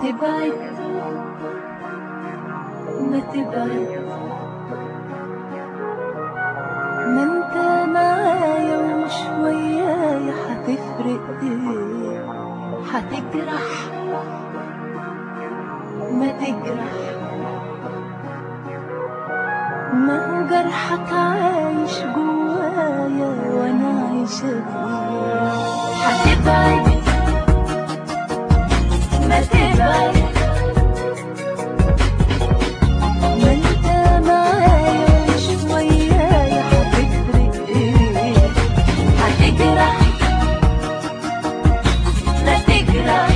تبعد ما تبعد، ما انت معايا ومش ويايا هتفرق ايه؟ هتجرح ما تجرح، ما هو جرحك عايش جوايا وانا عايشة بيه. هتبعد ما تبعد، ما انت معايا ومش ويايا هتفرق ايه؟ هتجرح ما تجرح،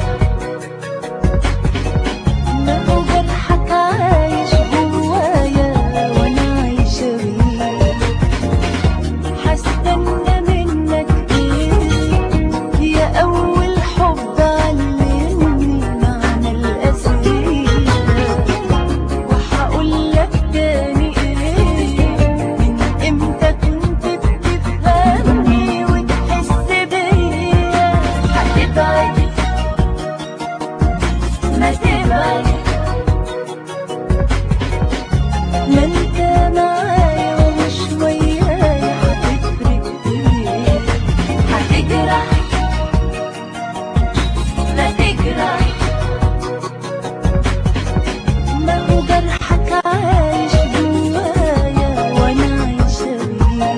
ما هو جرحك عايش جوايا وانا عايشة بيه. هستنى منك ايه يا اول حب علمني معنى القسية، وهقولك تاني ايه من امتى كنت بتفهمني وتحس بيا. هتبعد ما تبعد، ما انت معايا ومش ويايا هتفرق ايه؟ هتجرح ما تجرح، ما هو جرحك عايش جوايا وانا عايشة بيه.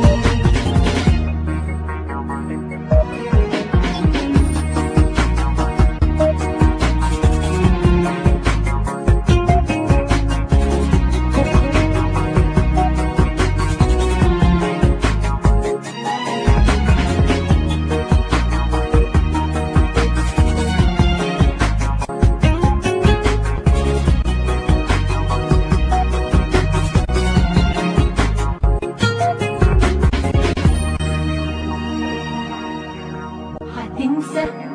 هتنسى